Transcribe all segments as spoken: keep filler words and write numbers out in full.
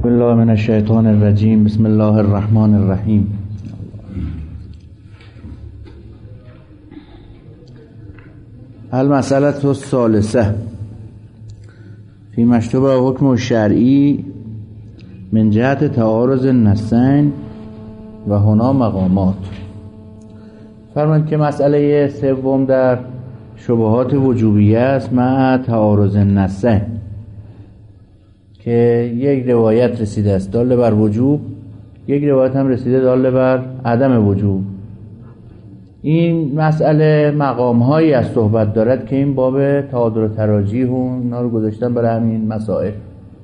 بسم الله من الشیطان الرجیم. بسم الله الرحمن الرحیم. المسألة الثالثة فيما اشتبه حکم الشرعی من جهت تعارض النصین و هنا مقامات. فرمایند که مسئله سوم در شبهات وجوبیه است مع تعارض النصین، که یک روایت رسیده است داله بر وجوب، یک روایت هم رسیده داله بر عدم وجوب. این مسئله مقام هایی از صحبت دارد که این باب تعادل و تراجیح و اینا رو گذاشتن برای همین مسائل.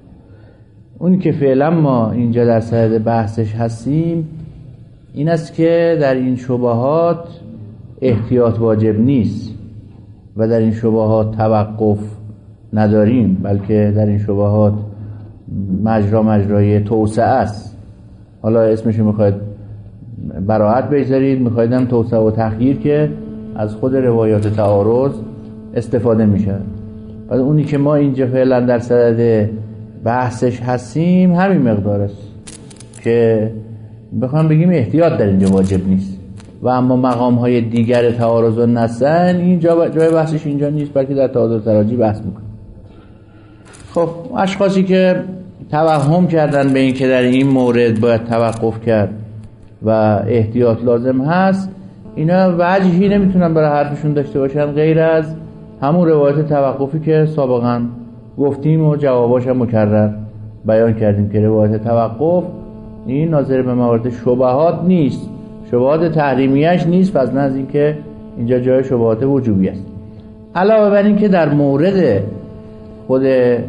اون که فعلا ما اینجا در صدد بحثش هستیم این است که در این شبهات احتیاط واجب نیست و در این شبهات توقف نداریم، بلکه در این شبهات مجرا مجرای توسعه است. حالا اسمش میخواید براحت بگذارید، میخواید هم توسعه و تخییر، که از خود روایات تعارض استفاده میشه. بعد اونی که ما اینجا فعلا در صدد بحثش هستیم همین مقدار است که بخوام بگیم احتیاط در اینجا واجب نیست. و اما مقام های دیگر تعارض و نصین اینجا جای بحثش اینجا نیست، بلکه در تعادل تراجیح بحث میکنه. خب اشخاصی که توهم کردن به این که در این مورد باید توقف کرد و احتیاط لازم هست، اینا وجهی نمیتونن برای حرفشون داشته باشن غیر از همون روایت توقفی که سابقا گفتیم و جواباش هم مکرر بیان کردیم که روایت توقف این ناظر به موارد شبهات نیست، شبهات تحریمیش نیست، پس نه از این که اینجا جای شبهات وجوبی است. علاوه بر این که در مورد خود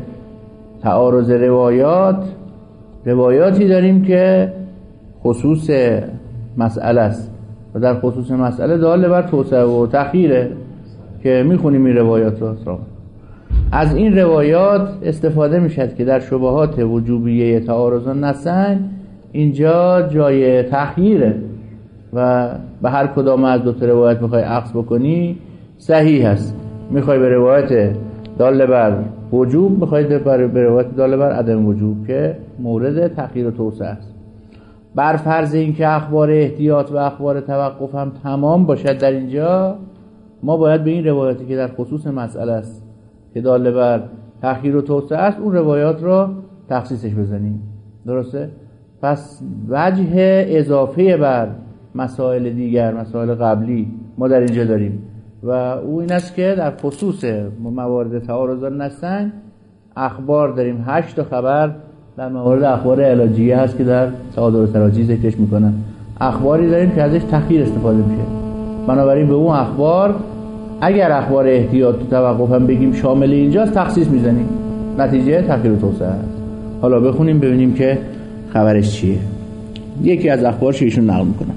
تعارض روایات روایاتی داریم که خصوص مسئله است و در خصوص مسئله داله بر توسعه و تخییره که میخونیم این روایات را. از این روایات استفاده میشد که در شبهات وجوبیه تعارض و نصین اینجا جای تخییره و به هر کدام از دو تا روایت میخوای عکس بکنی صحیح است. میخوای به روایت داله بر وجوب، میخوای به روایت داله بر عدم وجوب که مورد تخییر و توسعه است. بر فرض اینکه اخبار احتیاط و اخبار توقف هم تمام باشد در اینجا، ما باید به این روایاتی که در خصوص مسئله است که داله بر تخییر و توسعه است اون روایات را تخصیصش بزنیم. درسته؟ پس وجه اضافه بر مسائل دیگر، مسائل قبلی ما در اینجا داریم و او این است که در خصوص موارد تعارض نستن اخبار داریم. هشت تا خبر در موارد اخبار علاجیه هست که در تعادل تراجیح ذکرش میکنن. اخباری داریم که ازش تخییر استفاده میشه، بنابراین به اون اخبار اگر اخبار احتیاط و توقف هم بگیم شامل اینجاست تخصیص میزنیم، نتیجه تخییر و توسعه است. حالا بخونیم ببینیم که خبرش چیه. یکی از اخبارش ایشون نقل میکنه.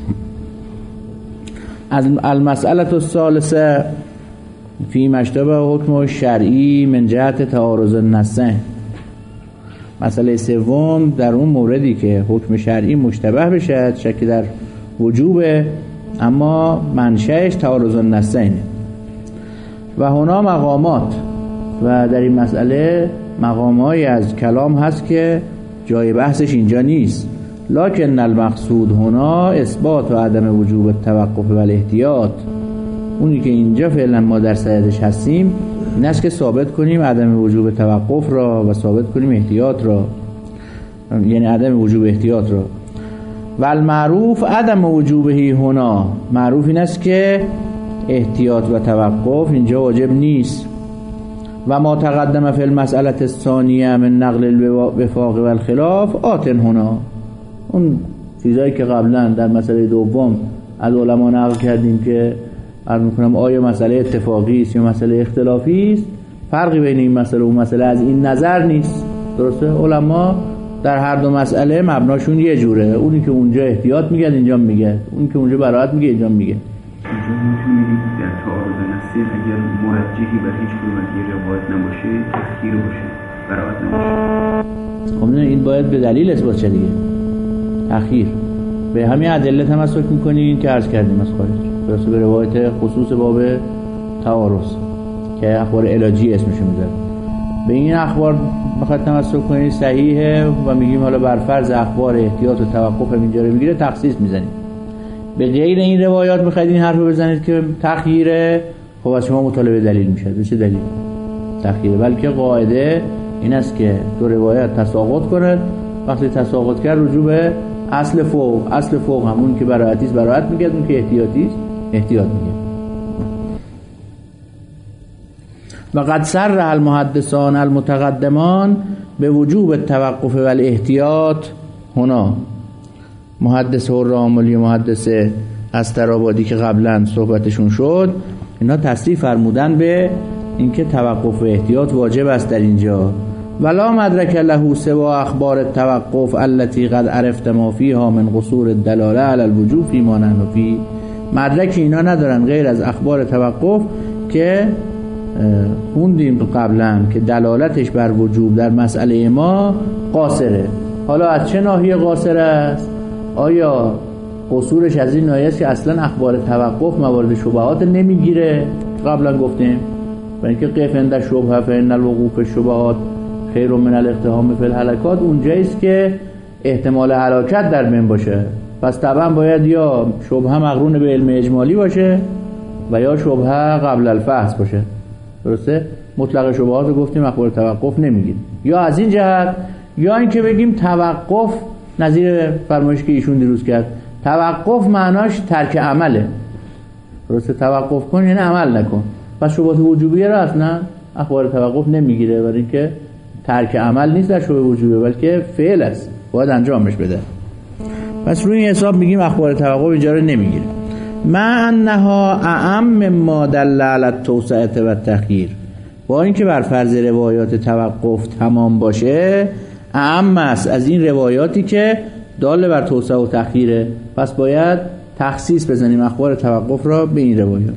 از المسئله الثالثه فی اشتبه حکم الشرعی من جهت تعارض النصین. مسئله سوم در اون موردی که حکم شرعی مشتبه بشه، شکی در وجوبه اما منشأش تعارض النصین. و هنا مقامات، و در این مسئله مقامایی از کلام هست که جای بحثش اینجا نیست. لکن المقصود هنا اثبات و عدم وجوب التوقف و الاحتیاط. اونی که اینجا فعلا ما در صددش هستیم این است که ثابت کنیم عدم وجوب توقف را و ثابت کنیم احتیاط را، یعنی عدم وجوب احتیاط را. و المعروف عدم وجوبه هنا، معروف این است که احتیاط و توقف اینجا واجب نیست. و ما تقدم فی المسئله الثانیه من نقل الوفاق و الخلاف آتن هنا. اون چیزایی که قبلا در مسئله دوم از علما نقل کردیم که عرض می‌کنم آیا مسئله اتفاقی است یا مسئله اختلافی است، فرقی بین این مسئله و مسئله از این نظر نیست. درسته؟ علما در هر دو مسئله مبناشون یه جوره، اونی که اونجا احتیاط میگه اینجا میگه، اونی که اونجا براحت میگه اینجا میگه. اینجا میتونید در تعارض نصین اگر مرجحی بر هیچ کدوم از این روایات نباشه تخییر باشه، براحت نباشه. خب نه، این باید به دلیل اثبات شه دیگه. تخییر به همین ادله تمسک میکنین که عرض کردیم از خارج، درسته؟ به روایت خصوص باب تعارض که اخبار علاجی اسمشو میذاره. به این اخبار بخواد تمسک کنید صحیحه و میگیم حالا بر فرض اخبار احتیاط و توقف اینجا رو بگیره تخصیص میزنیم. به غیر این روایات میخواید این حرفو بزنید که تخییره، خب از شما مطالبه دلیل میشه. به چه دلیل تخییره؟ بلکه قاعده این است که دو روایت تساقط کنند، وقتی تساقط کرد رجوع به اصل فوق. اصل فوق همون که براعتی است براعت میگه، اون که احتیاطی است احتیاط میگه. و قد صرح المحدثان المتقدمان به وجوب التوقف و الاحتیاط هنا. محدث حراملی و محدث استرآبادی که قبلا صحبتشون شد، اینا تصریح فرمودن به اینکه توقف و احتیاط واجب است در اینجا. ولا مدرک له سوا اخبار التوقف التي قد عرفت ما فيها من قصور الدلاله على الوجوب فيما نحن فيه. مدرک اینا ندارن غیر از اخبار توقف که خوندیم قبلا که دلالتش بر وجوب در مسئله ما قاصره. حالا از چه ناحیه قاصر است؟ آیا قصورش از این ناحیه است که اصلا اخبار توقف موارد شبهات نمیگیره؟ قبلا گفتیم برای اینکه قف عند شبهه فان الوقوف الشبهات خیر من الاقتحام فی الهلکات، اونجاییست که احتمال هلاکت در بین باشه. پس طبعا باید یا شبهه مقرون به علم اجمالی باشه و یا شبهه قبل الفحص باشه. درسته؟ مطلق شبهات رو گفتیم اخبار توقف نمیگیم. یا از این جهت، یا اینکه بگیم توقف نظیر فرمایشی که ایشون دیروز کرد، توقف معناش ترک عمله. درسته؟ توقف کن یعنی عمل نکن. پس شبهات وجوبیه را اصلا اخبار توقف نمیگیره، برای اینکه ترک عمل نیست در شبهه وجوبیه بلکه فعل است، باید انجامش بده. پس روی این حساب میگیم اخبار توقف اینجا رو نمیگیره. مع انها اعم ما دل علی التوسعه و التخییر، با اینکه بر فرض روایات توقف تمام باشه اعم است از این روایاتی که دال بر توسعه و تخییره. پس باید تخصیص بزنیم اخبار توقف را به این روایات.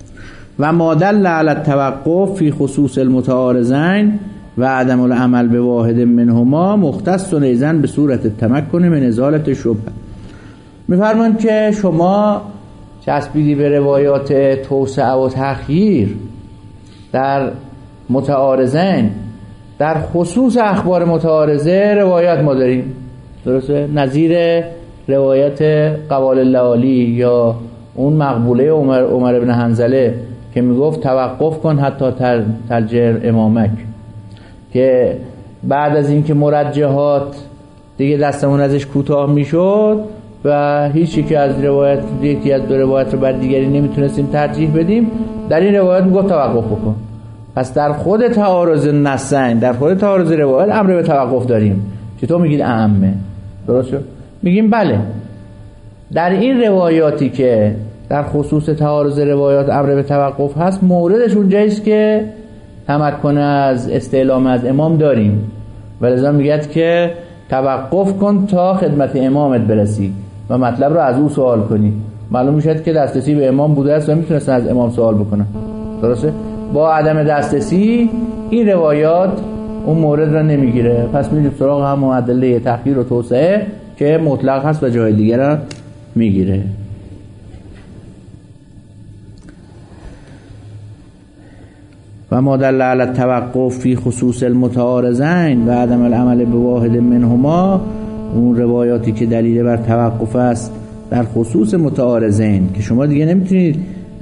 و ما دل علی التوقف فی خصوص المتعارضین و عدم العمل به واحد منهما مختص ایضا به صورت التمکن من ازالت شبهه. میفرمایند که شما چسبیدی به روایات توسعه و تخییر در متعارضین، در خصوص اخبار متعارضه روایت ما داریم. درسته؟ نظیر روایت قوال اللعالی یا اون مقبوله عمر, عمر ابن حنظله که میگفت توقف کن حتی ترجر امامک، که بعد از اینکه مرجحات دیگه دستمون ازش کوتاه میشد و هیچی که از روایت یکی از دو روایت رو بر دیگری نمیتونستیم ترجیح بدیم، در این روایت میگفت توقف بکن. پس در خود تعارض نصین، در خود تعارض روایت امر به توقف داریم. چطور میگید اعمه؟ درست شد؟ میگیم بله، در این روایاتی که در خصوص تعارض روایات امر به توقف هست موردش اونجاییست که تمکن از استعلام از امام داریم، ولذا میگه که توقف کن تا خدمت امامت برسی و مطلب رو از او سوال کنی. معلوم میشه که دسترسی به امام بوده است و میتونستن از امام سوال بکنن. درسته؟ با عدم دسترسی این روایات اون مورد را نمیگیره. پس میریم سراغ هم معدله تخییر و توسعه که مطلق هست و جای دیگر را میگیره. و ما دل علی التوقف فی خصوص المتعارضین و عدم العمل به واحد منهما، اون روایاتی که دلیل بر توقف است در خصوص متعارضین که شما دیگه نمیتونید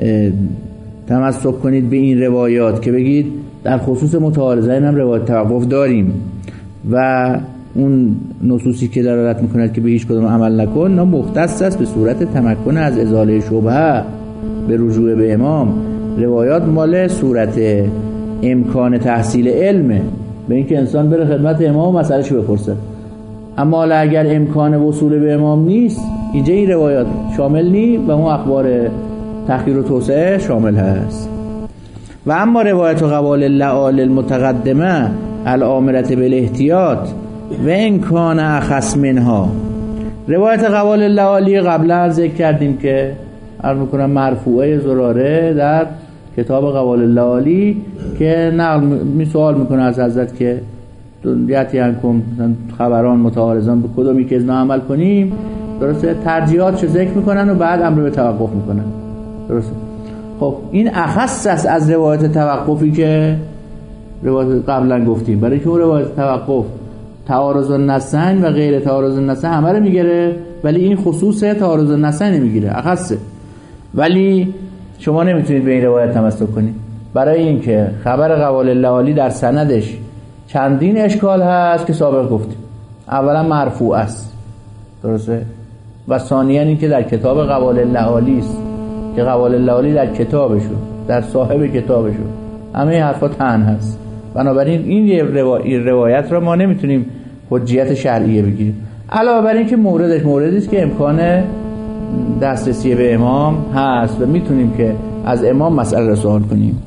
تمسک کنید به این روایات که بگید در خصوص متعارضین هم روایت توقف داریم و اون نصوصی که دلالت میکند که به هیچ کدوم عمل نکن نه مختص است به صورت تمکن از ازاله شبهه به رجوع به امام. روایات مال صورت امکان تحصیل علمه، به اینکه انسان بره خدمت امام و مسئله‌شو بپرسه. اما اگر امکان وصول به امام نیست اینجا این روایات شامل نی و اون اخبار تخییر و توسعه شامل هست. و اما روایت قوال اللعال المتقدمه الامره بالاحتیاط و امکان اخص منها، روایت قوال اللعالی قبلا ذکر کردیم که عرض میکنم مرفوعه زراره در کتاب قوال اللعالی که نقل می سوال میکنه از حضرت که دنیتی هنکم خبران متعارضان به کدومی که ازنا عمل کنیم. درسته؟ ترجیحات چه ذکر میکنن و بعد امر به توقف میکنن. درسته؟ خب این اخص است از روایت توقفی که روایت قبلا گفتیم، برای که اون روایت توقف تعارض النصین و غیر تعارض النصین همه رو میگیره، ولی این خصوص تعارض النصین نمیگیره، اخصه. ولی شما نمیتونید به این روایت تمسک کنید، برای اینکه خبر قوال اللعالی در سندش چندین اشکال هست که سابق گفتیم. اولا مرفوع است، درسته؟ و ثانیاً این که در کتاب قوال اللعالی است که قوال اللعالی در کتابشون، در صاحب کتابشون همه حرفا تن هست. بنابراین این روایت را ما نمیتونیم حجیت شرعیه بگیریم. علاوه بر این که موردش موردی است که امکان دسترسی به امام هست و میتونیم که از امام مسئله را سوال کنیم.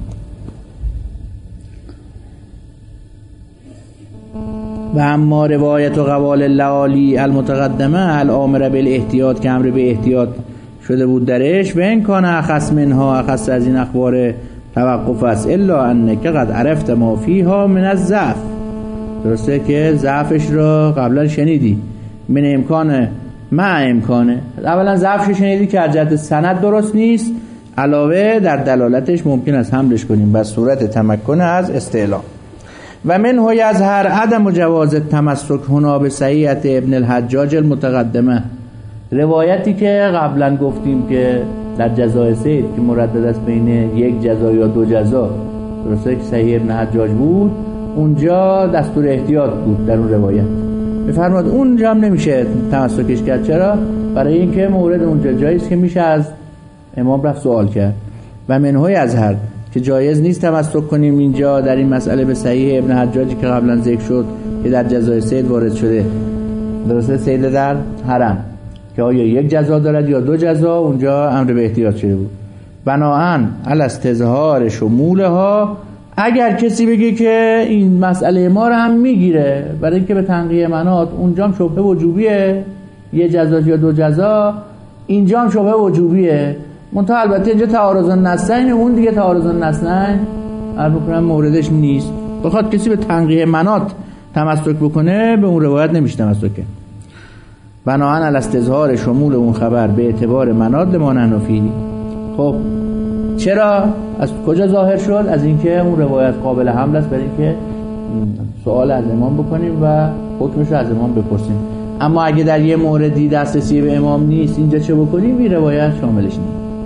و اما روایت و قوال اللعالی المتقدمه الامر بالاحتیاط که امر به احتیاط شده بود درش و این کان اخص منها اخص از این اخبار توقف است الا انک قد عرفت ما فیها من الضعف، درسته که ضعفش را قبلا شنیدی، من امکانه ما امکانه، اولا ضعفش شنیدی که از جهت سند درست نیست، علاوه در دلالتش ممکن است حملش کنیم به صورت تمکن از استعلام. و منه یظهر عدم جواز التمسک هنا به صحیحه ابن الحجاج المتقدمه، روایتی که قبلا گفتیم که در جزای سید که مردد است بین یک جزا یا دو جزا، درسته که صحیح ابن حجاج بود، اونجا دستور احتیاط بود در اون روایت. بفرماد اونجا هم نمیشه تمسکش کرد. چرا؟ برای اینکه مورد اونجا جایی است که میشه از امام رفت سوال کرد. و منه یظهر که جایز نیست تمسک کنیم اینجا در این مسئله به صحیح ابن حجاجی که قبلا ذکر شد که در جزای سید وارد شده، درسته سید در حرم، که آیا یک جزا دارد یا دو جزا، اونجا امر به احتیاط شده بود. بناهن علی استظهار شمولها، اگر کسی بگه که این مسئله ما رو هم میگیره، برای اینکه به تنقیه منات اونجا هم شبهه وجوبیه، یه جزا یا دو جزا، اینجا هم شبهه وجوبیه، منتها البته اینجا تعارض النصین، اون دیگه تعارض النصین عرض می‌کنم موردش نیست. بخواد کسی به تنقیه منات تمسک بکنه، به اون روایت نمیشه تمسک کنه. بناهن علی استظهار شمول اون خبر به اعتبار مناد ما نحنفی. خب چرا؟ از کجا ظاهر شد؟ از اینکه اون روایت قابل حمل است برای اینکه سوال از امام بکنیم و حکمش رو از امام بپرسیم. اما اگه در یه موردی دسترسی به امام نیست، اینجا چه بکنیم؟ این روایت شاملش نیست.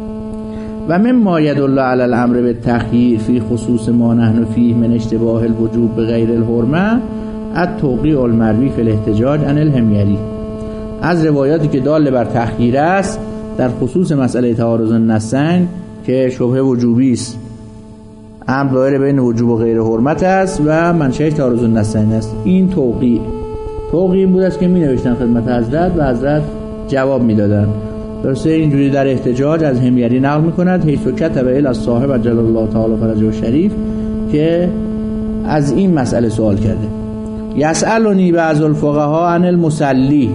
و من ما یدل علی الامر بالتخییر فی خصوص ما نحن فیه من اشتباه الوجوب بغیر الحرمه التوقیع المروی فی الاحتجاج عن الحمیری، از روایاتی که دال بر تخییر است در خصوص مسئله تعارض النصین که شبهه وجوبی است، امر دایره بین وجوب و غیر حرمت است و منشأش تعارض النصین است. این توقیع توقیع بود است که می نوشتن خدمت حضرت و حضرت جواب می دادن. درسته اینجوری در احتجاج از حمیری نقل می کند حیث کتب الی صاحب جل الله تعالی فرجه شریف که از این مسئله سوال کرده. یسألنی بعض الفقهاء عن المصلی،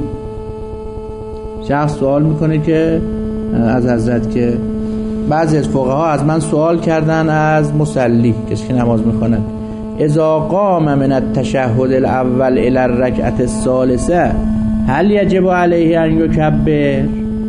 شخص سوال میکنه که از حضرت که بعضی از فقها از من سوال کردن از مصلی، کسی که نماز میخونه، اذا قام من التشهد الاول الى الرکعه الثالثه هل یجب علیه ان یکبر،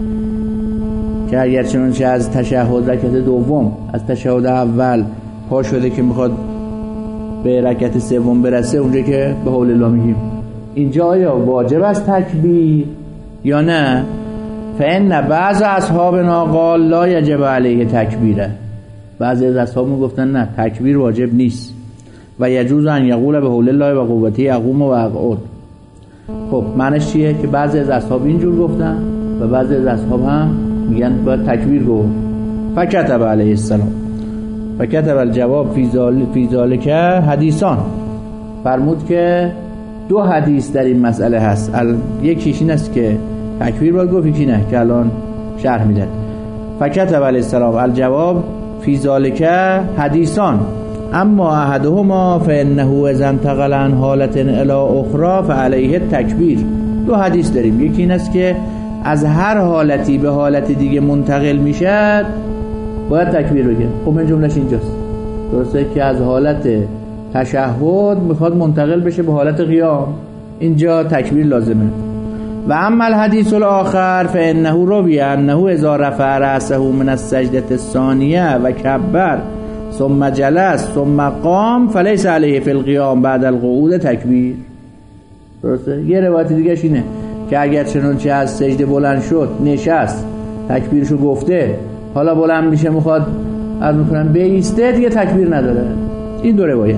که اگر چنانچه از تشهد رکعت دوم از تشهد اول پا شده که میخواد به رکعت سوم برسه، اونجا که به حول الله میگیم، اینجا آیا واجب است تکبیر یا نه؟ فإن بعض اصحابنا قال لا یجب علیه تکبیره، بعضی از اصحاب میگفتن نه تکبیر واجب نیست و یجوز ان یقول به حول الله و قوته اقوم و اقعد. خب معنیش چیه؟ که بعضی از اصحاب اینجور گفتن و بعضی از اصحاب هم میگن باید تکبیر گفت. فکتب علیه السلام فکتب الجواب فی ذالک حدیثان، فرمود که دو حدیث در این مسئله هست، یکیش این است که تکبیر باید گفت، یکی نه که الان شرح میدن. فکتب علیه السلام الجواب فی ذالک حدیثان اما احدهما فانه اذا انتقل عن حالت الی اخرى فعلیه التکبیر. دو حدیث داریم، یکی این است که از هر حالتی به حالت دیگه منتقل میشد باید تکبیر بگه. خب من جملهش اینجاست، درسته که از حالت تشهد میخواد منتقل بشه به حالت قیام، اینجا تکبیر لازمه. و اما الحدیث الاخر فانه روی انه اذا رفع رأسه من السجده الثانیه و کبر ثم جلس ثم قام فلیس علیه فی القیام بعد القعود تکبیر. درسته؟ یه روایت دیگه اینه که اگر چنانچه از سجده بلند شد نشست تکبیرشو گفته حالا بلند میشه میخواد از میکنم بیسته دیگه تکبیر نداره. این دو روایت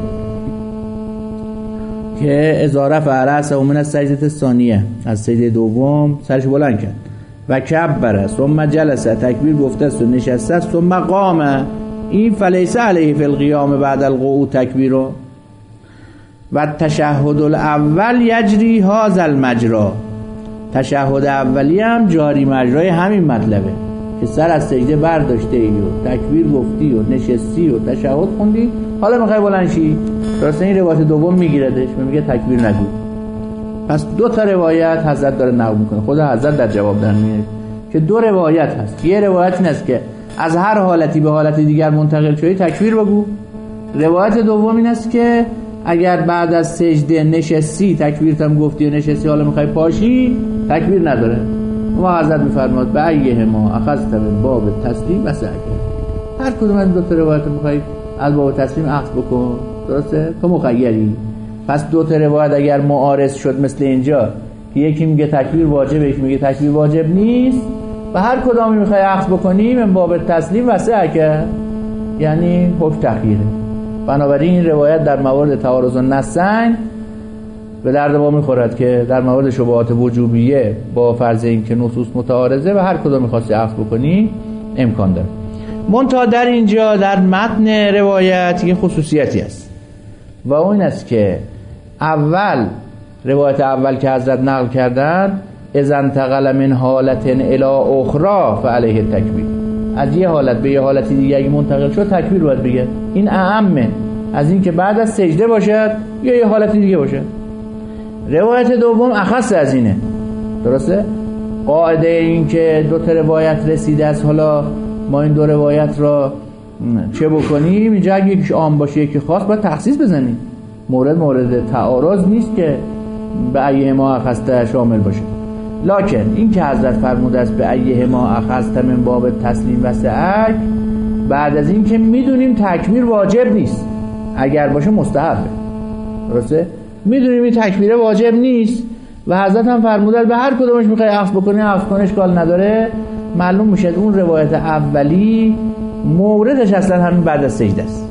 که اذا رفع رأسه من السجده الثانیه، از سجده دوم سرش بلند کرد و کبر ثم جلس تکبیر گفته است و نشسته است ثم قام، این فلیس علیه فی القیام بعد القعود تکبیر. و تشهد الاول یجری هذا المجرا، تشهد اولی هم جاری مجرای همین مطلبه که سر از سجده برداشته ای و تکبیر گفتی و نشستی و تشهد خوندی حالا میخوای بلند شی. درسته؟ این روایت دوم میگیردش میگه تکبیر نگو. پس دو تا روایت حضرت داره نقل میکنه، خود حضرت در جواب در میاره که دو روایت هست. یه روایت این است که از هر حالتی به حالت دیگر منتقل شدی تکبیر بگو. روایت دوم این است که اگر بعد از سجده نشستی تکبیرت هم گفتی و نشستی حالا میخوای پاشی تکبیر نداره. و حضرت میفرماد به ایه ما اخذت من باب تسلیم و سعی. هر کدوم از دو تا روایت میخوای از باب تسلیم اخذ بکن. درسته؟ تو مخیری. پس دو تا روایت اگر معارض شد مثل اینجا که یکی میگه تکبیر واجبه یکی میگه تکبیر واجب نیست و هر کدومی میخوای اخذ بکنی من باب تسلیم و سعی، یعنی حکم تخییره. بنابراین این روایت در موارد تعارض النصین به درد ما میخورد که در مورد شبهات وجوبیه با فرض این که نصوص متعارضه و هر کدوم میخواستی اخذ بکنی امکان داره. منتها در اینجا در متن روایت یه خصوصیتی است و اون است که اول روایت اول که حضرت نقل کردن اذا انتقل من حالت الی اخرى فعلیه التکبیر، از یه حالت به یه حالت دیگه اگه منتقل شد تکبیر باید بگه. این اعمه از این که بعد از سجده باشد یا یه حالت دیگه باشد. روایت دوم اخص از اینه. درسته؟ قاعده این که دو تا روایت رسیده است حالا ما این دو روایت را چه بکنیم؟ اینجا اگه یکیش عام باشه یکی خاص باید تخصیص بزنیم. مورد مورد تعارض نیست که به ایه ما اخذت شامل باشه. لکن این که حضرت فرموده است به ایه ما اخذت من باب تسلیم و سعی، بعد از این که میدونیم تکبیر واجب نیست، اگر باشه مستحبه. درسته؟ میدونیم این تکبیر واجب نیست و حضرت هم فرموده به هر کدومش میخوای اخذ بکنی اخذ کنش کال نداره. معلوم میشه اون روایت اولی موردش اصلا همین بعد از سجده است.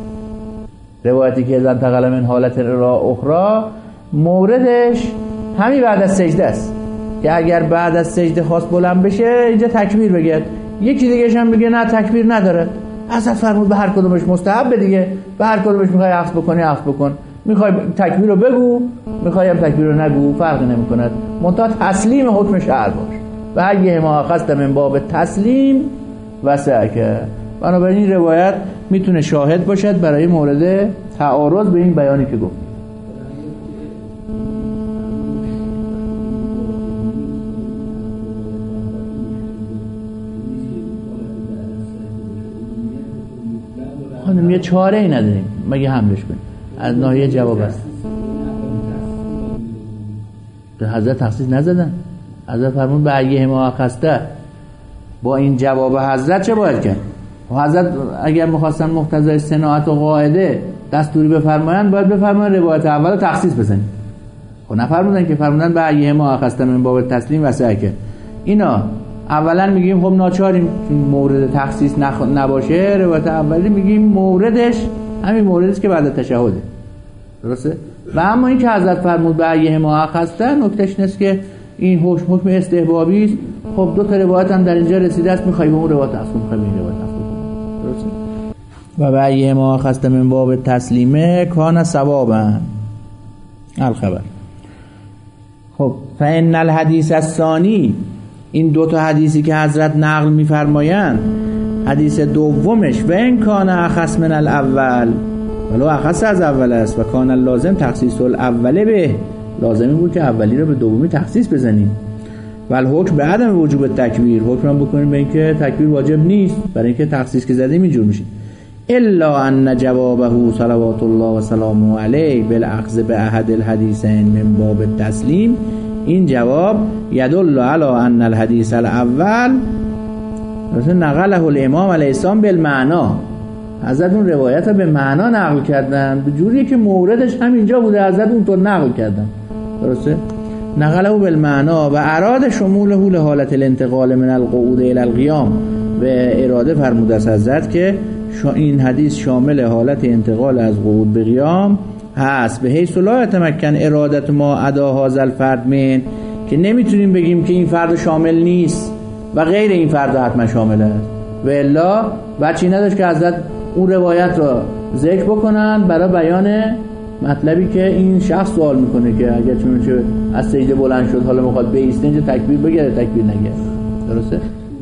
روایتی که زن تقل من حالت را اخرى موردش همین بعد از سجده است که اگر بعد از سجده خواست بلند بشه اینجا تکبیر بگه. یکی دیگه‌ش هم میگه نه تکبیر نداره. حضرت فرمود به هر کدومش مستحب دیگه، به هر کدومش میخوای اخذ بکنی اخذ بکن، میخوای تکبیر رو بگو میخوای هم تکبیر رو نگو، فرقی نمیکند. منتها تسلیم حکم شرع باش و اگه ما اخذت من باب تسلیم و سعی. بنابراین این روایت میتونه شاهد باشد برای مورد تعارض به این بیانی که گفت. خانم یه چاره ای نداریم مگه حملش کنیم، از ناحیه جواب است. به حضرت تخصیص نزدن. حضرت فرمود به ایه ما اخذته. با این جواب حضرت چه باید کرد؟ حضرت اگر می‌خواستن مقتضای صناعت و قاعده دستوری بفرمایند باید بفرمایند روایت اول رو تخصیص بزنید. خب نفرمودن که، فرمودن به ایه ما اخذته من باب تسلیم و سعی. اینا اولا میگیم خب ناچاریم مورد تخصیص نخ... نباشه. روایت اولی میگیم موردش همین موردی است که بعد تشهده. درسته؟ و اما این که حضرت فرمود به ایه ما اخذته نکتهش اینه که این حکم حکم استحبابی است. خب دو تا روایت هم در اینجا رسیده است، میخوای به اون روایت اصل میخوای به این روایت اصل. درسته؟ و به ایه ما اخذته من باب تسلیمه کان ثوابا الخبر. خب فإن الحدیث الثانی، این دو تا حدیثی که حضرت نقل می‌فرمایند، حدیث دومش و این کان اخص من الاول، ولو اخص از اول است و کان لازم تخصیص الاول به، لازمی بود که اولی رو به دومی تخصیص بزنیم. ول حکم به عدم وجوب تکبیر، حکم بکنیم به اینکه تکبیر واجب نیست، برای اینکه تخصیص که زدیم اینجور میشه. الا ان جوابه صلوات الله و سلامه علیه بالاخذ به احد الحدیثین من باب تسلیم، این جواب یدل علی ان الحدیث الاول مثلا نقله الامام علیه السلام بالمعنا، حضرت اون روایت رو به معنا نقل کردن، به جوری که موردش هم اینجا بوده حضرت اونطور نقل کردن. درسته؟ نقله بالمعنا و اراد شموله لحالت الانتقال من القعود الى القیام، و اراده فرموده است حضرت که این حدیث شامل حالت انتقال از قعود به قیام هست، به حیث لا یتمکن ارادت ما ادا هذا الفرد من، که نمیتونیم بگیم که این فرد شامل نیست و غیر این فرد حتما شامل است، و الا بچی نداشت که حضرت اون روایت را ذکر بکنن برای بیان مطلبی که این شخص سوال میکنه که اگر چون از سجده بلند شد حالا میخواد بایسته اینجا تکبیر بگیره تکبیر نگیره. درسته؟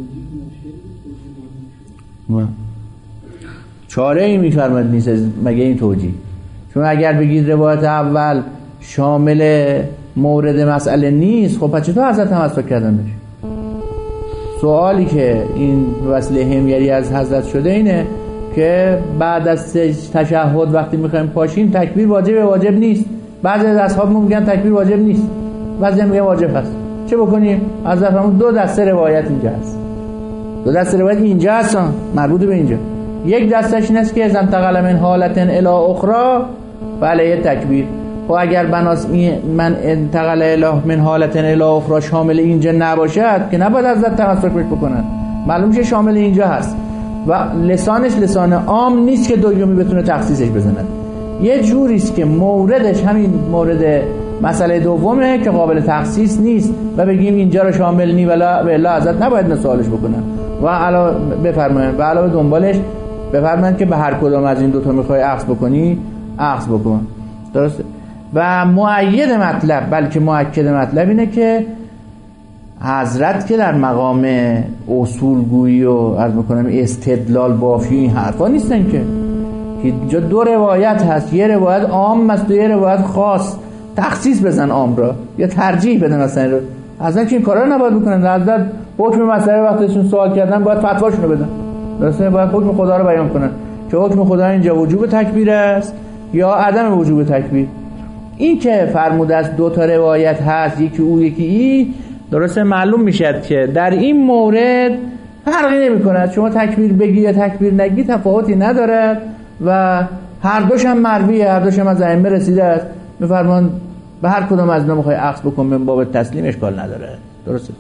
چاره ای میفرماد نیست مگه این توجیه؟ چون اگر بگید روایت اول شامل مورد مسئله نیست، خب پس چطور حضرت تمسک کردن بشه؟ سوالی که این وسیله همیری از حضرت شده اینه که بعد از تشهد وقتی میخوایم پاشیم تکبیر واجب واجب نیست. بعضی از اصحاب میگن تکبیر واجب نیست، بعضی میگن واجب هست. چه بکنیم؟ حضرت فرمود دو دسته روایت اینجا هست. دو دسته روایت اینجا هستن مربوط به اینجا. یک دستش این است که از انتقال من حالت الی اخرى فعلیه تکبیر. خب اگر بناس من انتقال اله من حالت الی اخرى شامل اینجا نباشد که نباید حضرت تمسک بکنن، معلوم میشه شامل اینجا هست و لسانش لسان عام نیست که دومی بتونه تخصیصش بزنن. یه جوریست که موردش همین مورد مسئله دومه که قابل تخصیص نیست و بگیم اینجا رو شامل نی ولا ولا حضرت نباید سوالش بکنن. و علاوه بفرمایید و علاوه دنبالش بفرمایید که به هر کدام از این دو تا میخوای اخذ بکنی اخذ بکن. درسته؟ و مؤید مطلب بلکه مؤکد مطلب اینه که حضرت که در مقام اصولگویی و عرض میکنم استدلال بافی این حرفا نیستن که اینجا دو روایت هست، یه روایت عام است و یه روایت خاص. تخصیص بزن عام را یا ترجیح بدن مثلا رو. حضرت که این کارا رو نباید بکنن. حضرت حکم مسئله وقتشون سوال کردن باید فتواشون رو بدن. درسته؟ باید حکم خدا رو بیان کنن که حکم خدا اینجا وجوب تکبیر است یا عدم وجوب تکبیر. این که فرموده است دو تا روایت هست، یکی او یکی ای، درسته معلوم میشه که در این مورد فرقی نمی‌کند شما تکبیر بگی یا تکبیر نگی، تفاوتی ندارد و هر دوش هم مرویه، هر دوش هم از ائمه رسیده است. میفرمان به هر کدوم از اینا میخوای اخذ بکن من باب تسلیم اشکال نداره. درسته؟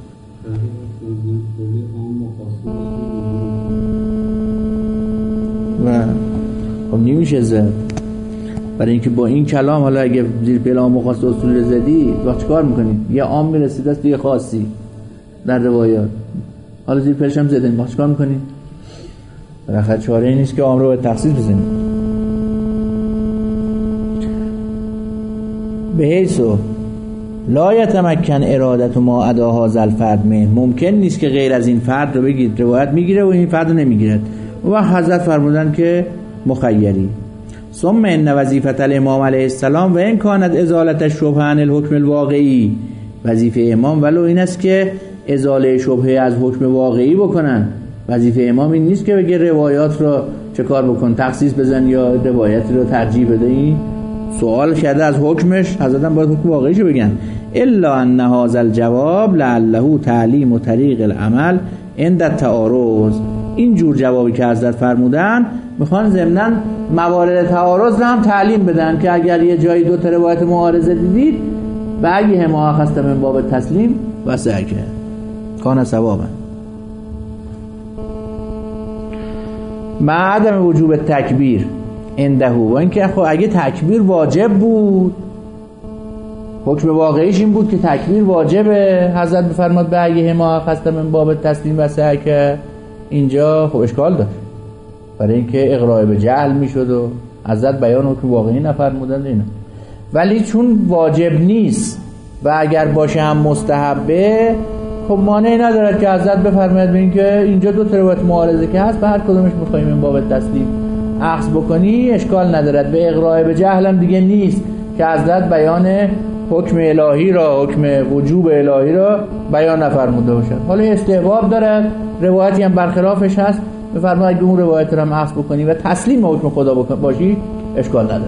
و خب نمیشه زد، برای اینکه با این کلام حالا اگه زیر پیلام مخواست اصول زدی وقت چه کار میکنید؟ یه عام میرسیده است یه خاصی در روایات، حالا زیر پیلش هم زدن وقت چه کار میکنید؟ بالاخره چاره ای نیست که عام رو به تخصیص بزنید. به حیثو لا یتمکن ارادت ما ادا هذا الفرد من، ممکن نیست که غیر از این فرد رو بگید روایت میگیره و این فرد رو نمیگیرد. و حضرت فرمودن که مخیری. ثم ان وظیفه الامام علیه السلام و ان کانت ازاله الشبهه عن الحکم الواقعی، وظیفه امام ولو این است که ازاله شبهه از حکم واقعی بکنن. وظیفه امام این نیست که بگه روایات رو چه کار بکن، تخصیص بزن یا روایت رو ترجیح بده. این سوال کرده از حکمش، حضرت هم باید حکم واقعیشو بگن. الا ان هذا الجواب لعله تعلیم و طریق العمل عند التعارض. این جور جوابی که حضرت فرمودن میخوان ضمناً موارد تعارض رو هم تعلیم بدن که اگر یه جایی دو تا روایت معارضه دیدید و اگه ما خواستم من باب تسلیم واسه که کان ثوابا ما عدم وجوب تکبیر عنده. و اینکه خب اگه تکبیر واجب بود، حکم واقعیش این بود که تکبیر واجبه، حضرت بفرماد به اگه ما خواستم من باب تسلیم واسه که اینجا خب اشکال داشت، برای اینکه اقراء به جهل میشد و حضرت بیان حکم واقعی نفرمودن اینا. ولی چون واجب نیست و اگر باشه هم مستحبه، خب مانعی ندارد که حضرت بفرماید به اینکه اینجا دو تا روایت معارضه که هست به هر کدومش می‌خوایم این باب تسلیم اخذ بکنی اشکال ندارد. به اقراء به جهل هم دیگه نیست که حضرت بیان حکم الهی را، حکم وجوب الهی را بیان نفرموده باشد. حالا استحباب دارد، روایتی هم برخلافش هست، بفرماید اگه اون روایت را هم اخذ بکنی و تسلیم حکم خدا باشی اشکال نداره.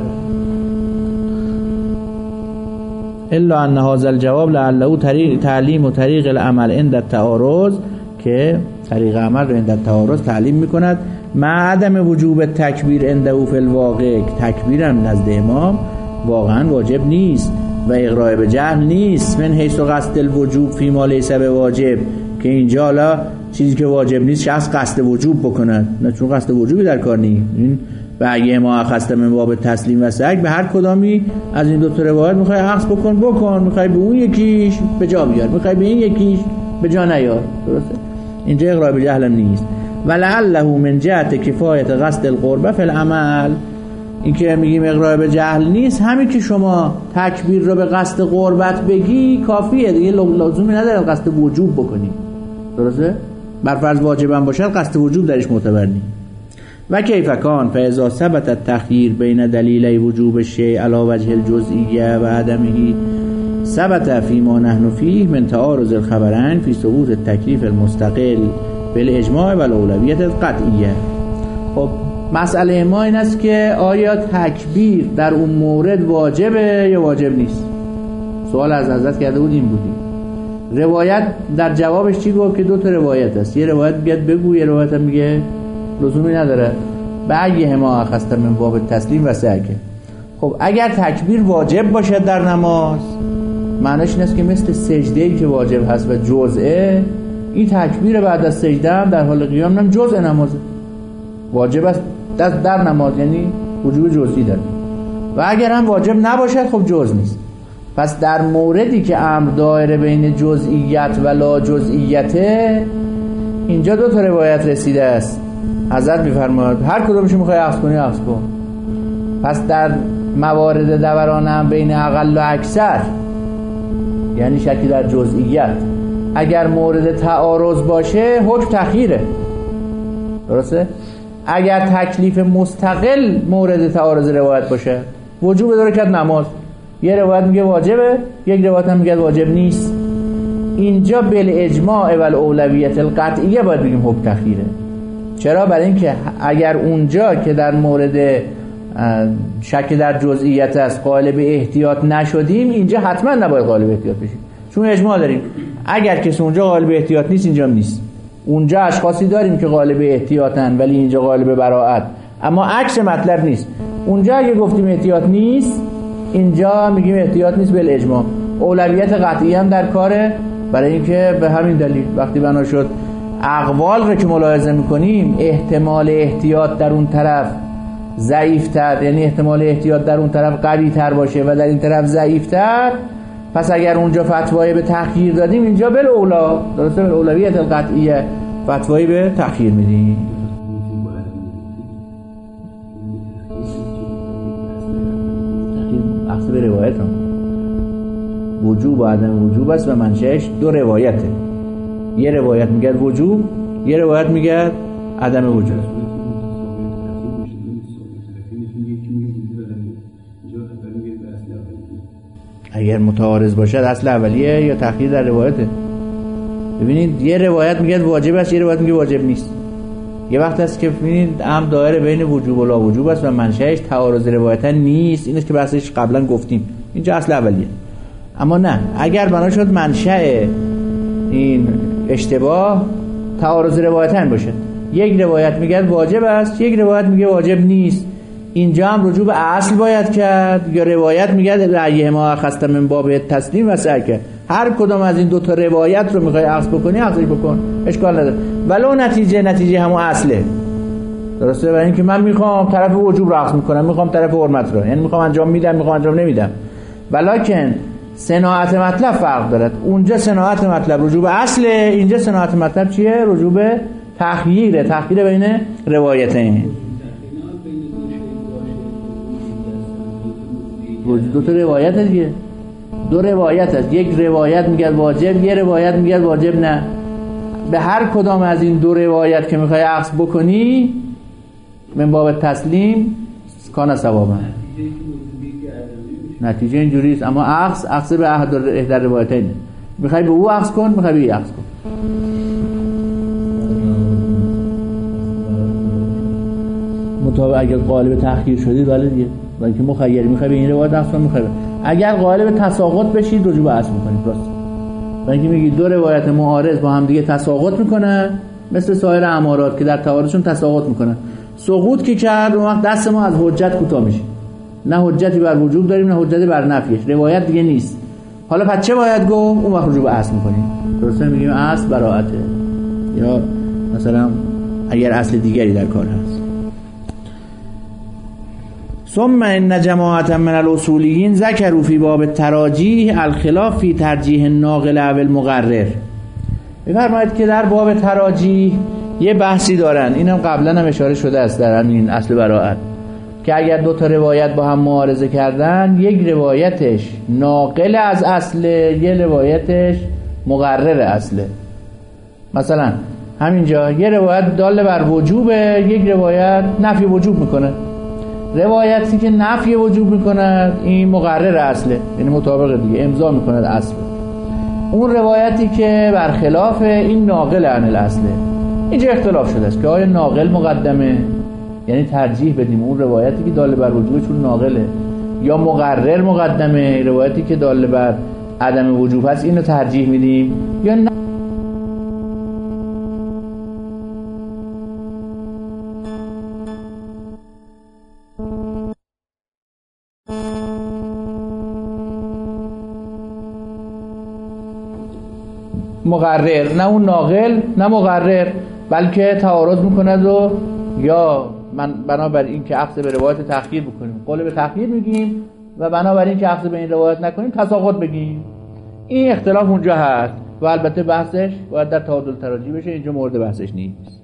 الا ان هذا الجواب لعله طریق تعلیم و طریق العمل عند التعارض، که طریق عمل رو عند تعارض تعلیم میکند. مع عدم وجوب تکبیر عنده فی الواقع، تکبیرم نزد امام واقعا واجب نیست و اقراء به جهل نیست. من حیث قصد الوجوب فی ما لیس بواجب، که اینجا حالا چیزی که واجب نیست شخص قصد وجوب بکند، نه چون قصد وجوبی در کار نیست. این به اگه ما اخذت من باب تسلیم و سعی به هر کدامی از این دو تا روایت میخوای عکس بکن بکن، میخوای به اون یکیش به جا بیار، میخوای به این یکیش به جا نیار. درسته؟ اینجا اقراء به جهل نیست. ولعله من جهت کفایت قصد القربه فی العمل، این که میگیم اقراء به جهل نیست، همین که شما تکبیر رو به قصد قربت بگی کافیه دیگه، لزومی نداره قصد وجوب بکنی. درسته؟ بر فرض واجبم باشد قصد وجوب درش معتبر نیست. و کیف کان فاذا ثبت التخییر بین دلیلی وجوب الشیء علی وجه الجزئیه و عدمه ثبت فيما نحن فيه من تعارض الخبرين في ثبوت التکلیف المستقل بالاجماع و الاولویت القطعیه. خب مسئله ما این است که آیا تکبیر در اون مورد واجبه یا واجب نیست؟ سوال از حضرت کرده بود این بودی. روایت در جوابش چی گفت؟ که دو تا روایت است، یه روایت بیاد بگو، یه روایت هم میگه لزومی نداره. بعضی ما اخذت من باب تسلیم و سعکه. خب اگر تکبیر واجب باشد در نماز، معنیش این است که مثل سجده‌ای که واجب هست و جزئه، این تکبیر بعد از سجده هم در حال قیام هم جزء نمازه، واجب است در نماز، یعنی وجوب جزئی داره. و اگر هم واجب نباشد خب جزء نیست. پس در موردی که امر دایره بین جزئیت و لا جزئیته، اینجا دو تا روایت رسیده است. حضرت می‌فرماید هر کدومش می‌خوای عکس کنی عکس کن. پس در موارد دوران هم بین اقل و اکثر، یعنی شکی در جزئیت، اگر مورد تعارض باشه حکم تخییره. درسته؟ اگر تکلیف مستقل مورد تعارض روایت باشه، وجوب داره که نماز، یه روایت میگه واجبه، یک روایت هم میگه واجب نیست، اینجا بالاجماع و الاولویت القطعیه باید بگیم حکم تخییره. چرا؟ برای اینکه اگر اونجا که در مورد شک در جزئیت است قائل به احتیاط نشدیم، اینجا حتما نباید قائل به احتیاط بشیم، چون اجماع داریم. اگر کسی اونجا قائل به احتیاط نیست، اینجا نیست. اونجا اشخاصی داریم که قائل به احتیاطن ولی اینجا قائل به براءت، اما عکس مطلب نیست. اونجا اگه گفتیم احتیاط نیست، اینجا میگیم احتیاط نیست بالاجماع. اولویت قطعی هم در کاره، برای اینکه به همین دلیل وقتی بنا شد اقوال رو که ملاحظه میکنیم، احتمال احتیاط در اون طرف ضعیفتر، یعنی احتمال احتیاط در اون طرف قوی تر باشه و در این طرف ضعیفتر، پس اگر اونجا فتوایی به تأخیر دادیم، اینجا بالاولا، درسته، بالاولویت القطعیه فتوایی به تأخیر میدیم. اخذ به روایت هم وجوب و عدم وجوب است و منشأش دو روایته، یه روایت میگه وجوب، یه روایت میگه عدم وجوب. اگر متعارض باشد اصل اولیه یا تأخیر در روایته. ببینید یه روایت میگه واجب است، یه روایت میگه واجب نیست. یه وقت است که ببینید امر دایره بین وجوب و لا وجوب است و منشأش تعارض روایت نیست. اینه که بحثش قبلا گفتیم، اینجا اصل اولیه. اما نه، اگر بنا شد منشأ این اشتباه تعارض روایتن باشه، یک روایت میگه واجب است، یک روایت میگه واجب نیست، اینجا هم رجوع به اصل باید کرد، یا روایت میگه رأیه ما اخذت من باب تسلیم و سعی کرد. هر کدام از این دو تا روایت رو میخوای عکس بکنی عکسش بکن، اشکال نداره، ولو نتیجه نتیجه همون اصله. درسته؟ برای اینکه من میخوام طرف وجوب رو عکس میکنم، میخوام طرف حرمت رو، یعنی میخوام انجام میدم، میخوام انجام نمیدم، ولکن صناعت مطلب فرق دارد. اونجا صناعت مطلب رجوع به اصله، اینجا صناعت مطلب چیه؟ رجوع به تخییره، تخییر بین روایتین. دو تا روایت هست دیگه، دو روایت هست، یک روایت میگه واجب، یه روایت میگه واجب نه. به هر کدام از این دو روایت که میخوای عکس بکنی من باب تسلیم کان ثوابا، نتیجه اینجوری است. اما عکس عکس به احد احد روایتین، میخوای به او عکس کن، میخوای به این عکس کن. مطابق اگر قالب تأخیر شدید ولی دیگه ولی که مخیری، میخوای به این روایت عکس کن، میخوای اگر قالب تساقط بشید رجوع به اصل میکنید. راست ولی که میگی دو روایت معارض با هم دیگه تساقط میکنن، مثل سایر امارات که در تعارضشون تساقط میکنن. سقوط که کرد اون وقت دست ما از حجت کوتاه میشه، نه حجتی بر وجوب داریم نه حجتی بر نفیش، روایت دیگه نیست. حالا پس چه باید گفت؟ اون وقت رجوع به اصل میکنیم. درسته میگیم اصل براءته، یا مثلا اگر اصل دیگری در کار هست. ثم ان جماعة من الاصولیین ذکروا فی باب التراجیح الخلاف فی ترجیح الناقل او المقرر. بفرمایید که در باب تراجیح یه بحثی دارن، اینم قبلا هم اشاره شده است در این اصل براءت، که اگر دو تا روایت با هم معارضه کردن، یک روایتش ناقل از اصله، یک روایتش مقرر اصله. مثلا همینجا یه روایت دال بر وجوبه، یک روایت نفی وجوب میکنه. روایتی که نفی وجوب میکند این مقرر اصله، یعنی مطابق دیگه امضا میکند اصل. اون روایتی که برخلاف این ناقل عن الاصله. اینجا اختلاف شده است که آیا ناقل مقدمه، یعنی ترجیح بدیم اون روایتی که دال بر وجوب چون ناقله، یا مقرر مقدمه، روایتی که دال بر عدم وجوب هست اینو ترجیح میدیم، یا نه. مقرر، نه اون ناقل نه مقرر، بلکه تعارض میکند و یا من بنابر این که اخذ به روایت تأخیر بکنیم قول به تأخیر میگیم و بنابر این که اخذ به این روایت نکنیم تساقط بگیم. این اختلاف اونجا هست و البته بحثش باید در تعادل تراجیح بشه، اینجا مورد بحثش نیست.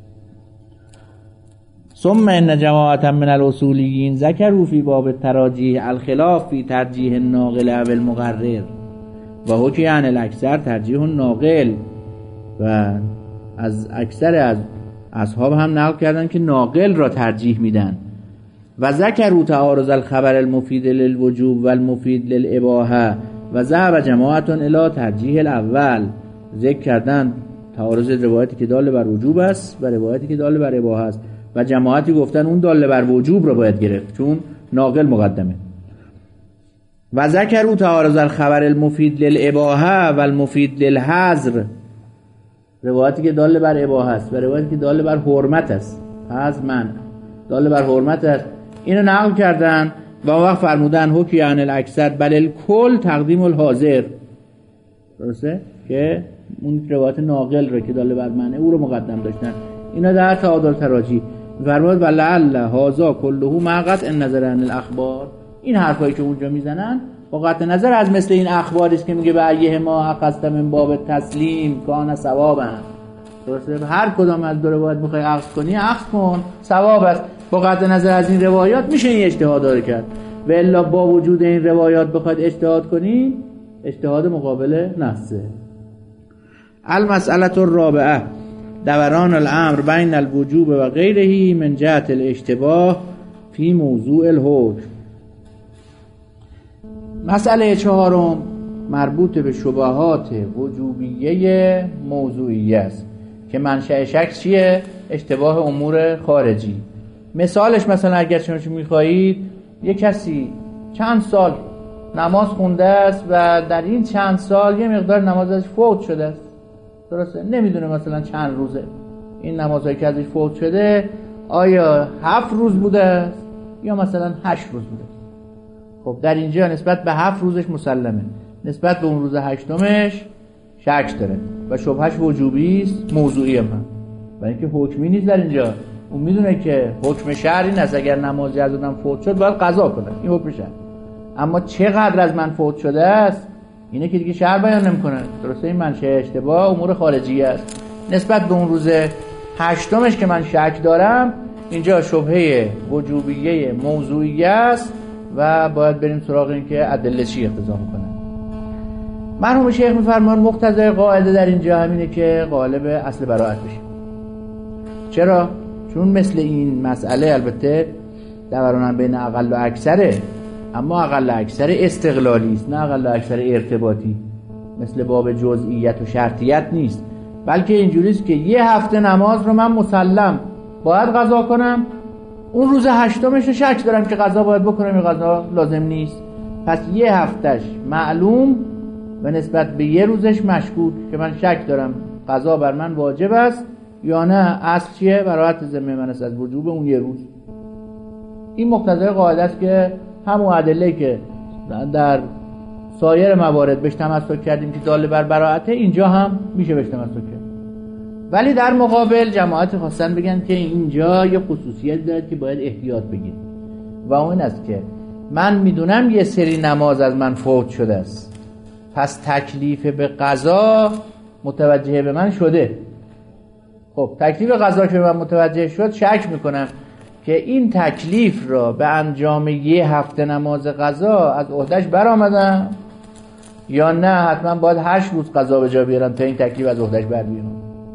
ثم ان جماعة من الاصولیین ذکروا فی باب التراجیح الخلاف فی ترجیح الناقل او المقرر و حکی عن الاکثر ترجیح الناقل. و از اکثر از اصحاب هم نقل کردن که ناقل را ترجیح میدن. و ذکروا تعارض الخبر المفید للوجوب و المفید للاباحه و ذهب جماعة الی ترجیح الاول. ذکر کردن تعارض روایتی که دال بر وجوب است و روایتی که دال بر اباحه است و جماعتی گفتن اون دال بر وجوب را باید گرفت چون ناقل مقدمه. و ذکروا تعارض الخبر المفید للاباحه و المفید للحظر، روایتی که دال بر اباحه است و روایتی که دال بر حرمت است، از من دال بر حرمت است، اینو نقل کردن و وقت فرمودن حکی عن الاکثر بل الکل تقدیم الحاضر. درسته که اون روایت ناقل رو که دال بر منه او رو مقدم داشتن. اینا در تعادل تراجیح فرمود ولعل هذا کله مع قطع النظر عن الاخبار. این حرفایی که اونجا میزنن با قطع نظر از مثل این اخباری است که میگه به ایه ما اخذت من باب تسلیم کان ثوابا. درسته؟ هر کدام از دو روایت میخوای اخذ کنی اخذ کن، ثواب است. با قطع نظر از این روایات میشه این اجتهاد رو کرد، و الا با وجود این روایات بخواید اجتهاد کنی اجتهاد مقابل نصه. المسئله الرابعه دوران الامر بین الوجوب و غیره من جهت الاشتباه فی موضوع الحکم. مسئله چهارم مربوط به شبهات وجوبیه موضوعیه است که منشأ شک چیه؟ اشتباه امور خارجی. مثالش مثلا اگر شما میخواهید یک کسی چند سال نماز خونده است و در این چند سال یه مقدار نمازش فوت شده است، درسته؟ نمیدونه مثلا چند روزه این نمازهایی که ازش فوت شده آیا هفت روز بوده است یا مثلا هشت روز بوده. خب در اینجا نسبت به هفت روزش مسلمه، نسبت به اون روز هشتمش شک داره و شبهش وجوبی است، موضوعی هم و اینکه حکمی نیست. در اینجا اون میدونه که حکم شرعی نیست، اگر نمازی از اونم فوت شد باید قضا کنه، این حکم شرع. اما چقدر از من فوت شده است اینه که دیگه شرع بیان نمیکنه. درسته؟ این منشأ اشتباه امور خارجی است. نسبت به اون روز هشتمش که من شک دارم اینجا شبهه وجوبیه موضوعی است و باید بریم سراغ این که ادله چی اقتضا میکنه. مرحوم شیخ میفرمان مقتضای قاعده در اینجا همینه که قالب اصل براءت بشه. چرا؟ چون مثل این مسئله البته دوران بین اقل و اکثره، اما اقل و اکثر استقلالی است نه اقل و اکثر ارتباطی، مثل باب جزئیت و شرطیت نیست، بلکه اینجوری است که یه هفته نماز رو من مسلم باید قضا کنم، اون روز هشتمش رو شک دارم که قضا باید بکنم یا قضا لازم نیست. پس یه هفتهش معلوم و نسبت به یه روزش مشکوک که من شک دارم قضا بر من واجب است یا نه اصل چیه؟ براعت ذمه من است از وجوب اون یه روز. این مقتضای قاعده است که همون ادله که در سایر موارد بهش تمسک کردیم که دال بر براعته، اینجا هم میشه بهش تمسک کرد. ولی در مقابل جماعت خواستن بگن که اینجا یه خصوصیت داره که باید احتیاط بگیریم و اون است که من میدونم یه سری نماز از من فوت شده است، پس تکلیف به قضا متوجه به من شده. خب تکلیف قضا که به من متوجه شد، شک میکنم که این تکلیف را به انجام یه هفته نماز قضا از عهدهش برآمدم یا نه حتما باید هشت روز قضا به جا بیارم تا این تکلیف از عهدهش بر بیارم.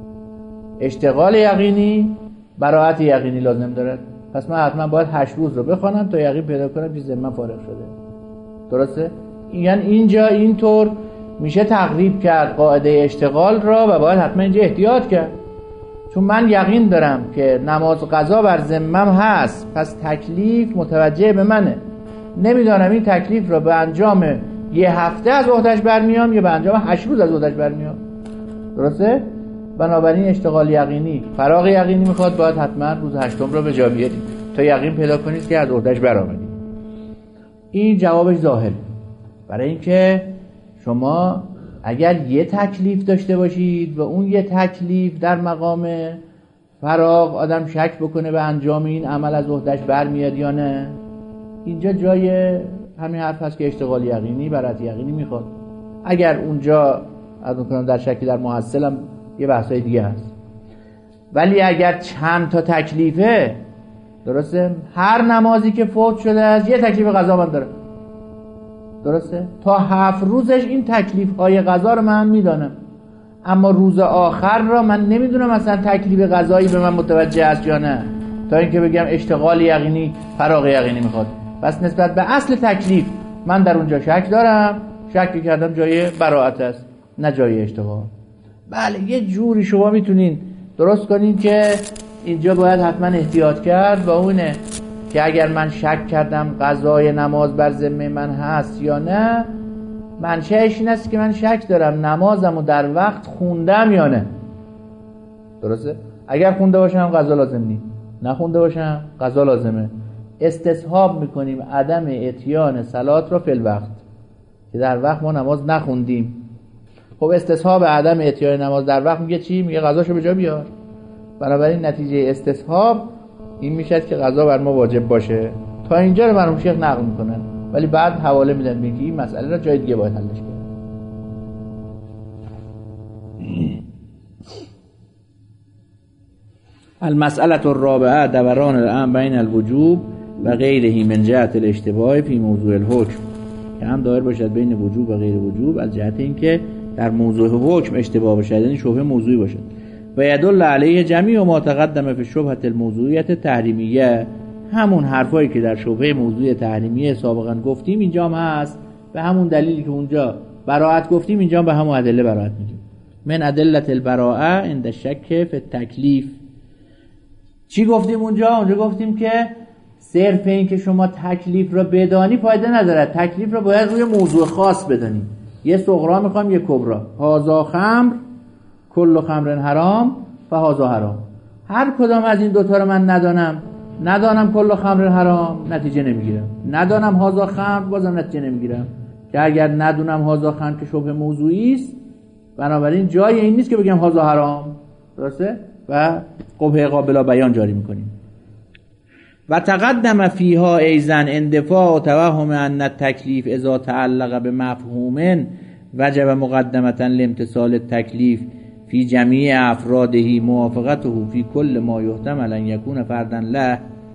اشتغال یقینی براعت یقینی لازم دارد، پس من حتما باید هشت روز رو بخوانم تا یقین پیدا کنم که ذمه فارغ شده. درسته؟ یعنی اینجا اینطور میشه تقریب کرد قاعده اشتغال را و باید حتما اینجا احتیاط کرد، چون من یقین دارم که نماز قضا بر ذمم هست، پس تکلیف متوجه به منه. نمیدانم این تکلیف را به انجام یه هفته از عهدهش برمیام یا به انجام هشت روز از عهدهش برمیام. درسته؟ بنابراین اشتغال یقینی فراغ یقینی میخواد، باید حتما روز هشتم رو به جا بیارید تا یقین پیدا کنید که از عهدهش برآمدید. این جوابش ظاهر. برای اینکه شما اگر یه تکلیف داشته باشید و اون یه تکلیف در مقام فراغ آدم شک بکنه به انجام این عمل از عهدهش برمیاد یا نه، اینجا جای همین حرف هست که اشتغال یقینی برات یقینی میخواد. اگر اونجا از اون در شکی در محصل هم یه بحثای دیگه هست. ولی اگر چند تا تکلیفه، درسته، هر نمازی که فوت شده است یه تکلیف قضا من داره، درسته، تا هفت روزش این تکلیف های قضا رو من میدانم، اما روز آخر را من نمیدونم اصلا تکلیف قضایی به من متوجه است یا نه، تا اینکه بگم اشتغال یقینی فراغ یقینی میخواد. پس نسبت به اصل تکلیف من در اونجا شک دارم، شک کردم جای براعت است نه جای اشتغال. بله یه جوری شما میتونین درست کنین که اینجا باید حتما احتیاط کرد و اونه که اگر من شک کردم قضای نماز بر ذمه من هست یا نه، منشأش این است که من شک دارم نمازمو در وقت خوندم یا نه. درسته؟ اگر خونده باشم قضا لازم نیست، نخونده باشم قضا لازمه. استصحاب میکنیم عدم اتیان صلات را فی الوقت، که در وقت ما نماز نخوندیم. خب استصحاب عدم اتیان نماز در وقت میگه چی؟ میگه قضاشو به جا بیار. بنابراین نتیجه استصحاب این میشه که قضا بر ما واجب باشه. تا اینجا رو مرحوم شیخ نقل میکنن، ولی بعد حواله میدن میگه این مسئله را جای دیگه باید حلش کرد. المسئله الرابعه دوران الامر بین الوجوب و غیره من جهت الاشتباه فی موضوع الحکم، که هم دایر باشد بین وجوب و غیر وجوب از جهت اینکه در موضوع حکم اشتباه باشد، یعنی شبهه موضوعی باشد. و یدل علیه جمیع ما تقدم فی شبهه الموضوعیت تحریمیه، همون حرفایی که در شبهه موضوع تحریمیه سابقا گفتیم اینجا هم هست، به همون دلیلی که اونجا براعت گفتیم اینجا هم به همون ادله براعت میگیم. من ادله البراءه عند الشک فی التکلیف. چی گفتیم اونجا؟ اونجا گفتیم که صرف این که شما تکلیف را بدانی فایده نداره، تکلیف را باید روی موضوع خاص بدانی. یه صغرا میخوام یه کبرا، هازا خمر کل خمر حرام و هازا حرام. هر کدام از این دوتا رو من ندانم، ندانم کل خمر حرام نتیجه نمیگیرم، ندانم هازا خمر بازم نتیجه نمیگیرم. که اگر ندونم هازا خمر که شبه موضوعی است، بنابراین جای این نیست که بگم هازا حرام، درسته؟ و قبه قابل بیان جاری میکنیم. و تقدم فیها ایزن اندفاع و توهم ان التکلیف اذا تعلق به مفهوم وجب مقدمتا لامتثال التکلیف فی جمیع افراده موافقته فی کل ما یحتمل ان یکون فردا له.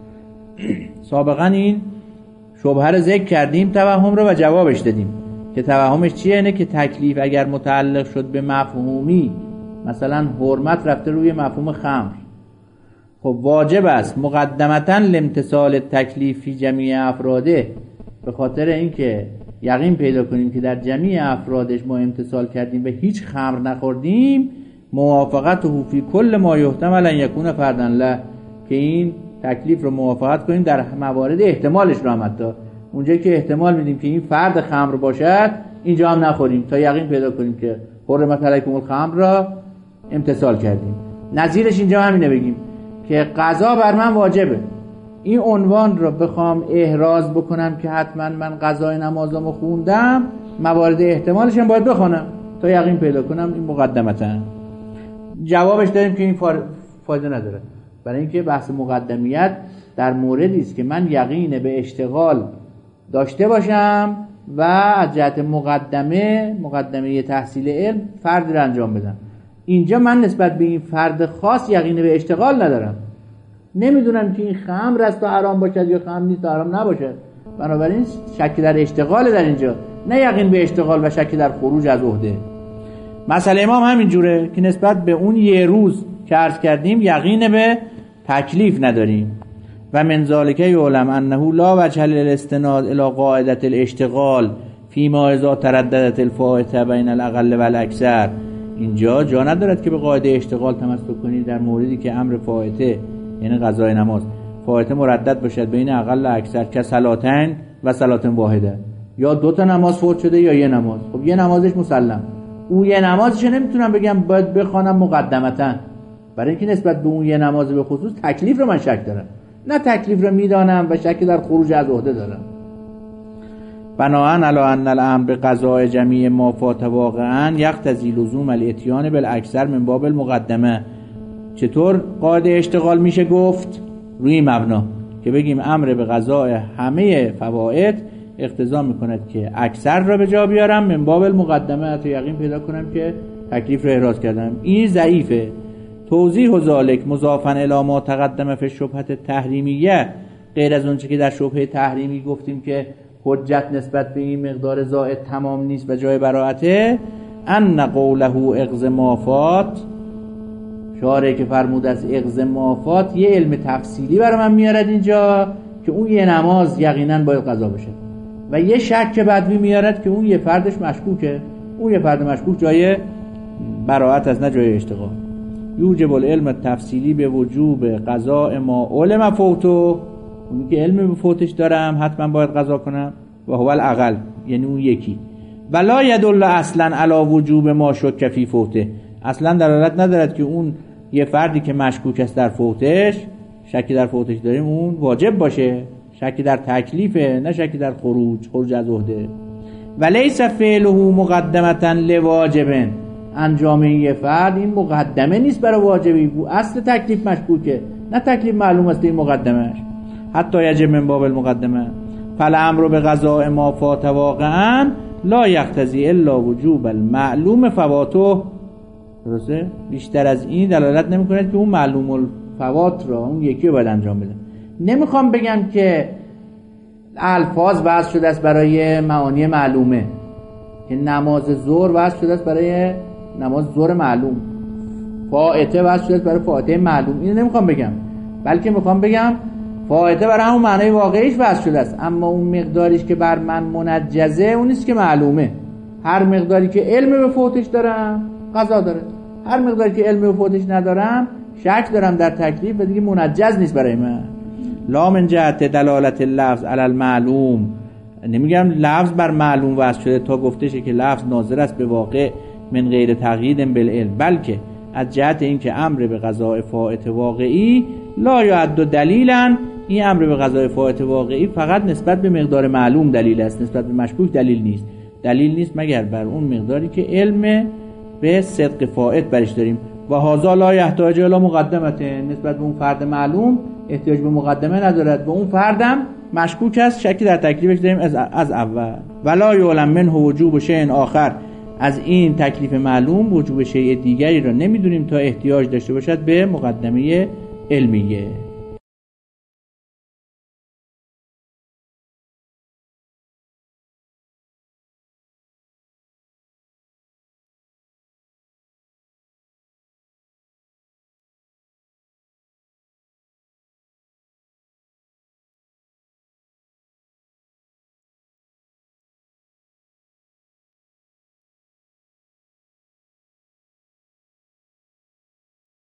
سابقا این شبهه رو ذکر کردیم، توهم رو و جوابش دادیم که توهمش چیه؟ اینه که تکلیف اگر متعلق شد به مفهومی، مثلا حرمت رفته روی مفهوم خمر، خب واجب است مقدمتا لامتثال التکلیف فی جمیع افراده، به خاطر اینکه یقین پیدا کنیم که در جمیع افرادش ما امتثال کردیم و هیچ خمر نخوردیم، موافقته فی کل ما یحتمل ان یکون فردا له، که این تکلیف رو موافقت کنیم در موارد احتمالش رو هم، حتی اونجایی که احتمال میدیم که این فرد خمر باشد اینجا هم نخوریم تا یقین پیدا کنیم که حرمت علیکم الخمر را امتثال کردیم. نظیرش اینجا همینه بگیم که قضا بر من واجبه، این عنوان رو بخوام احراز بکنم که حتما من قضای نمازمو خوندم، موارد احتمالش هم باید بخونم تا یقین پیدا کنم. این مقدمتا جوابش داریم که این فایده نداره، برای اینکه بحث مقدمیت در موردی است که من یقین به اشتغال داشته باشم و از جهت مقدمه مقدمه تحصیل علم فرد رو انجام بدم. اینجا من نسبت به این فرد خاص یقین به اشتغال ندارم، نمیدونم که این خمر است تا حرام باشد یا خمر نیست تا حرام نباشد، بنابراین شک در اشتغال در اینجا، نه یقین به اشتغال و شک در خروج از عهده. مسئله امام همین جوره که نسبت به اون یه روز که عرض کردیم یقین به تکلیف نداریم. و من ذالک یعلم انه لا وجه للاستناد الى قاعده الاشتغال فيما اذا ترددت الفائته بین الاقل و الاکثر. اینجا جا ندارد که به قاعده اشتغال تمسک کنید در موردی که امر فائته یعنی قضای نماز فائته مردد باشد بین اقل و اکثر که صلاتین و صلات واحده، یا دو تا نماز فوت شده یا یه نماز. خب یه نمازش مسلم، اون یه نمازش نمیتونم بگم باید بخوانم مقدمتا، برای اینکه نسبت به اون یه نماز به خصوص تکلیف رو من شک دارم، نه تکلیف رو میدانم و شک در خروج از عهده دارم. بناهن علی ان الامر به قضاء جمیع ما فات واقعا یقتضی لزوم الاتیان بالاکثر من باب المقدمه. چطور قاعده اشتغال میشه گفت؟ روی مبنا که بگیم امر به قضاء همه فوائد اقتضا میکند که اکثر را به جا بیارم من باب المقدمه تا یقین پیدا کنم که تکلیف رو احراز کردم. این ضعیفه. توضیح ذالک مضافا الی ما تقدم فی الشبهه التحریمیه، غیر از اون چه که در شبهه تحریمی گفتیم که حجت نسبت به این مقدار زائد تمام نیست و جای براءته، ان قوله اغز مافات، شارع که فرمود از اغز مافات یه علم تفصیلی برای من میارد اینجا که اون یه نماز یقینا باید قضا بشه، و یه شک که بدوی میارد که اون یه فردش مشکوکه، اون یه فرد مشکوک جای براءت از نه جای اشتغال. یوجب العلم تفصیلی به وجوب قضاء ما علم فوتو، اونی که علم به فوتش دارم حتما باید قضا کنم، و هو الاقل یعنی اون یکی. ولا یدل اصلا علی وجوب ما شک فی فوته، اصلا دلالت ندارد که اون یه فردی که مشکوک است در فوتش، شکی در فوتش داریم، اون واجب باشه. شکی در تکلیفه نه شکی در خروج خروج از عهده. ولیس فعله مقدمتا لواجب، انجام این یه فرد این مقدمه نیست برای واجبی، بو اصل تکلیف مشکوکه، نه تکلیف معلوم است این مقدمهش. حتی یجب من باب المقدمه فالامر به قضاء ما فات واقعا لا یقتضی الا وجوب المعلوم فواتو. درسته؟ بیشتر از این دلالت نمی کند که اون معلوم الفوات را اون یکی رو باید انجام بده. نمیخوام بگم که الفاظ وضع شده است برای معانی معلومه، که نماز ظهر وضع شده است برای نماز ظهر معلوم، فائته وضع شده است برای فائته معلوم، اینو نمیخوام بگم، بلکه میخوام بگم فائته برای همون معنای واقعیش وضع شده است، اما اون مقداریش که بر من منجزه اون نیست که معلومه. هر مقداری که علم به فوتش دارم قضا داره، هر مقداری که علم به فوتش ندارم شک دارم در تکلیف و دیگه منجز نیست برای من. لا من جهت دلالت اللفظ علی المعلوم، نمیگم لفظ بر معلوم وضع شده تا گفته شه که لفظ ناظر است به واقع من غیر تقیید بالعلم، بلکه از جهت اینکه امر به قضاء فائت واقعی لا یعد دلیلا، این امر به قضاء فائت واقعی فقط نسبت به مقدار معلوم دلیل است، نسبت به مشکوک دلیل نیست. دلیل نیست مگر بر اون مقداری که علم به صدق فائت برش داریم. و هذا لا یحتاج الی مقدمه، نسبت به اون فرد معلوم احتیاج به مقدمه ندارد، به اون فردم مشکوک است، شکی در تکلیفش داریم از از اول. ولا یعلم منه وجوب شیء آخر، از این تکلیف معلوم وجوب شیء دیگری را نمیدونیم تا احتیاج داشته باشد به مقدمه علمیه.